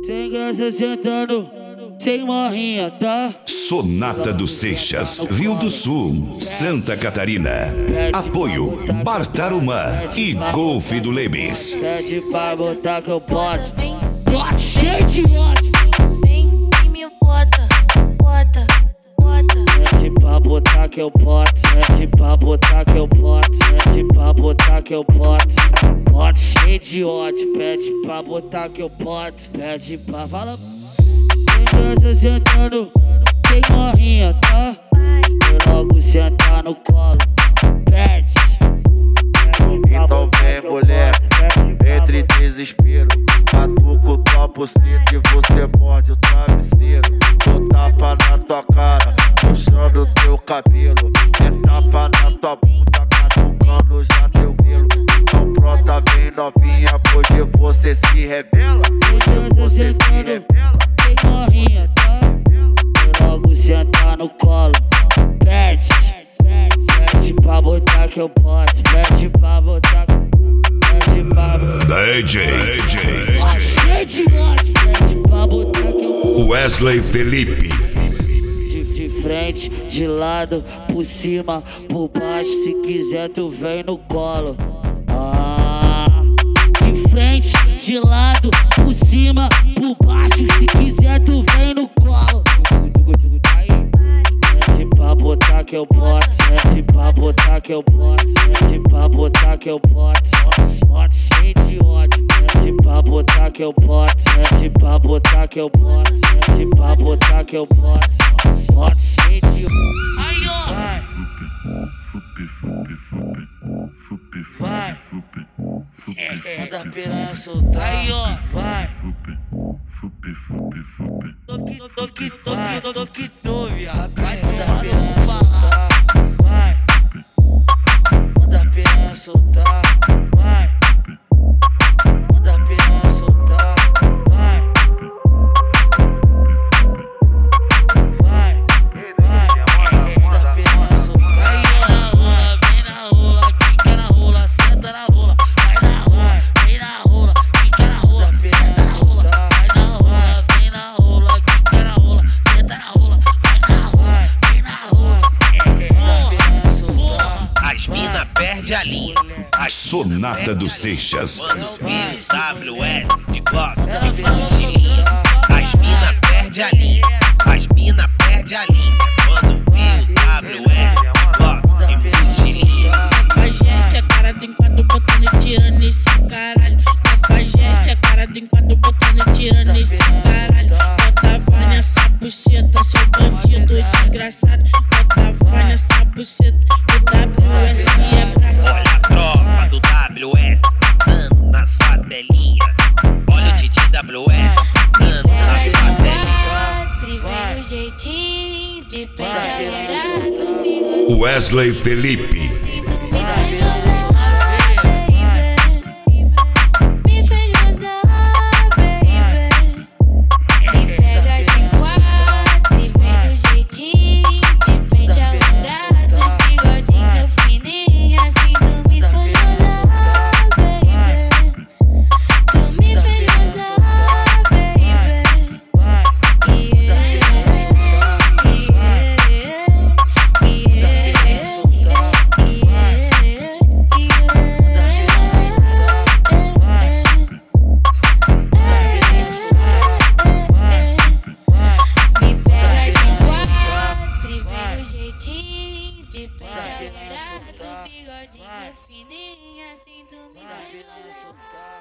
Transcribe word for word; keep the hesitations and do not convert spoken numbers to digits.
Sem graça sentando, sem marrinha, tá? Sonata dos Seixas, Rio do Sul, Santa Catarina. Apoio Bar Tarumã e Golfe do Lemes. Pede pra botar que eu boto. Bote cheio de ódio. Vem e me bota, bota, bota. Pede pra botar que eu boto. Pede pra botar que eu boto. Pede pra botar que eu boto. Bote cheio de ódio. Pede pra botar que eu boto. Pede pra fala. Sem graça sentando, sem marrinha, tá? Eu logo sentar no colo. Pede. Então vem, mulher, entre desespero. Batuco o topo cinto e você morde o travesseiro. Dou tapa na tua cara, puxando teu cabelo. É tapa na tua bunda, catucando já teu grelo. Então pronta, bem novinha, hoje você se revela. Hoje você se revela. Sem marrinha, tá? Eu logo sentar no colo. Pede. Pede pra botar que eu boto. Pede pra botar. Pede pra botar. D J, D J, Cheio de ódio. Pede pra botar que eu boto. Wesley Felipe. De, de frente, de lado, por cima, por baixo. Se quiser tu vem no colo. Ah, de frente, de lado, por cima, por baixo. Se quiser tu vem no colo. Pede pra botar que eu boto. Pede pra botar que eu boto. Pede pra botar que eu boto. Bote cheio de ódio. Pede pra botar que eu boto. Pede pra botar que eu boto. Pede pra botar que eu boto. Bote cheio de ódio. Aí ó, vai. Vai. Manda a piranha soltar. Aí ó, vai. Toque, toque, toque, toque, toque, viado. Vai, manda a piranha soltar. Vai. Manda a piranha soltar. Vai. Manda a piranha soltar. Vai. Vai. Vai. Manda a piranha soltar. Aí ó, na rola, vem na rola, quica na rola, senta na rola. Vai na rola, vem na rola, quica na rola, senta na rola. Vai na rola, vem na rola, quica na rola, senta na rola. Vai na rola, vem na rola. As mina perde a linha. As Sonata dos Seixas. quando vê o W S de Glock e fugilinha. As mina perde a linha. As mina perde a linha. Quando vê o W S de Glock e fugilinha. Cafajeste, a cara do enquadro botando e tirando esse caralho. Cafajeste, a cara do enquadro botando e tirando esse caralho. Botava nessa buceta, seu bandido desgraçado. Botava nessa buceta, o W S é brabo. Olha a tropa do W S passando na sua telinha. Olha o Didi W S passando na sua telinha. Vem no jeitinho de pente alongado, bigode. Wesley Felipe. Sinto me gozar, baby. Me fez gozar, baby. Me pega de quatro e vem no jeitinho de pente alongado, bigodinho fininho. Assim tu me fez gozar, baby. Tu me fez gozar, baby. De pente alongado, bigodinho fininho, assim tu me faz gozar.